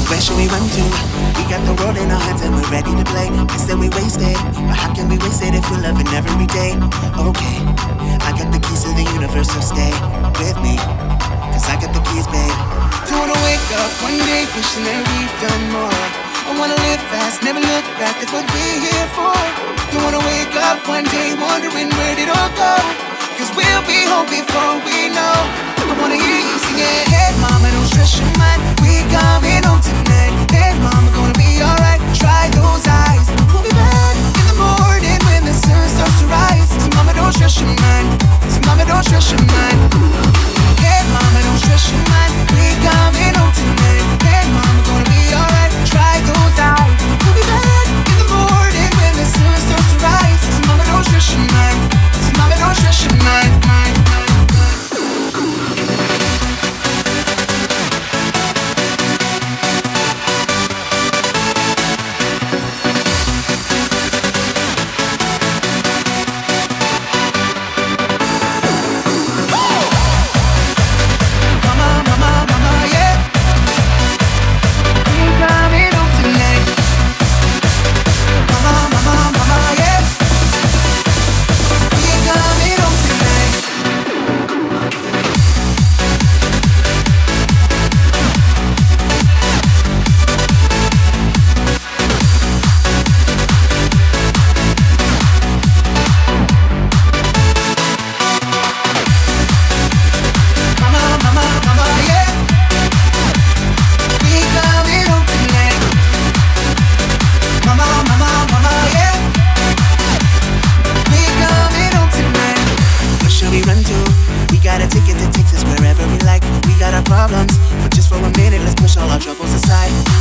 Where should we run to? We got the world in our hands and we're ready to play. They said we wasted, but how can we waste it if we're loving every day? Okay, I got the keys to the universe, so stay with me, cause I got the keys, babe. Don't wanna wake up one day wishing that we've done more. I wanna live fast, never look back, that's what we're here for. Don't wanna wake up one day wondering where did it all go, cause we'll be home before we know. I wanna hear you singing, hey mama, don't stress your mind, we coming home tonight. Hey mama, gonna be alright, try those eyes. We'll be back in the morning when the sun starts to rise. So mama, don't stress your mind, so mama, don't stress your mind. Hey mama, don't stress your mind, we coming home tonight. Hey mama, gonna be alright, try those eyes. We'll be back in the morning when the sun starts to rise. So mama, don't stress your mind, so mama, don't stress your mind. Problems, but just for a minute, let's push all our troubles aside.